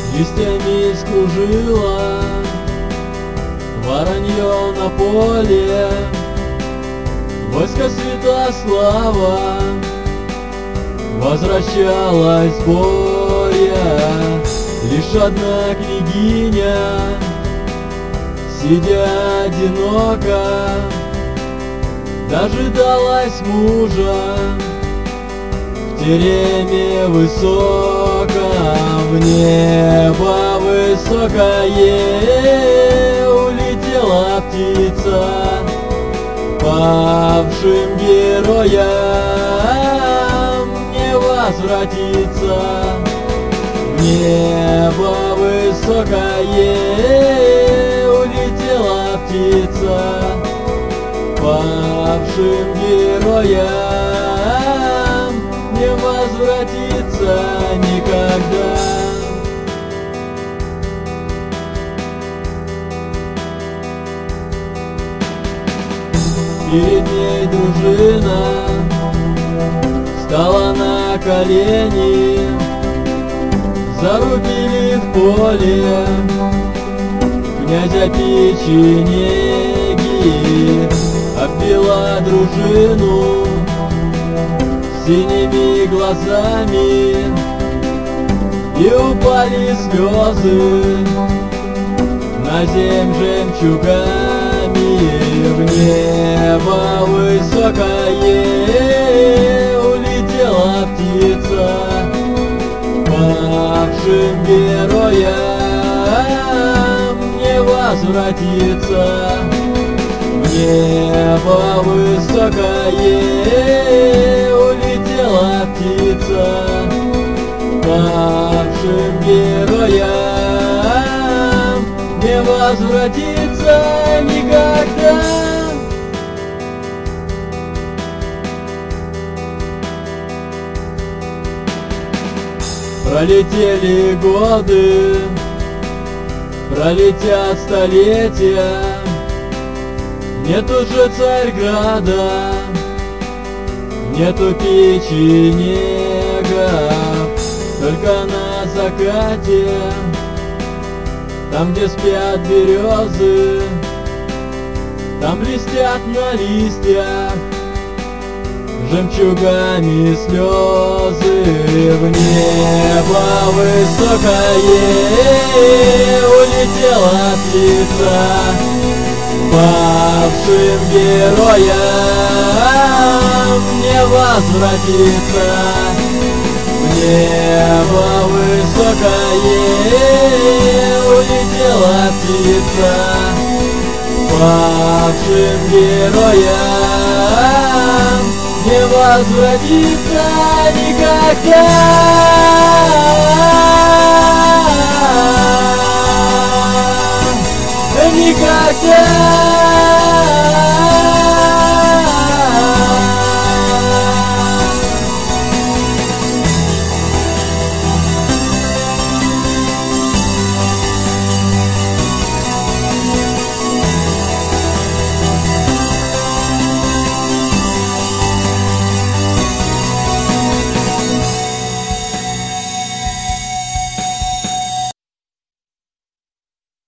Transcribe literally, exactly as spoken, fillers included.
листьями скружило воронье на поле. Войско Святослава возвращалась с боя. Лишь одна княгиня, сидя одиноко, дожидалась мужа в тереме высоко. В небо высокое улетела птица, павшим героям не возвратиться. В небо высокое улетела птица, павшим героям не возвратиться никогда. Перед ней дружина стала на колени, зарубили в поле князя печенеги. Обвела дружину синими глазами, и упали слезы на земь жемчугами. В небо высокое улетела птица, павшим героям не возвратиться. В небо высокое улетела птица, павшим героям не возвратиться никогда. Пролетели годы, пролетят столетия, нет уже Царьграда, нету печенегов, только на закате, там, где спят березы, там блестят на листьях жемчугами слезы. В небо высокое улетела птица, павшим героям не возвратиться. В небо высокое улетела птица, павшим героям не возвратиться никогда.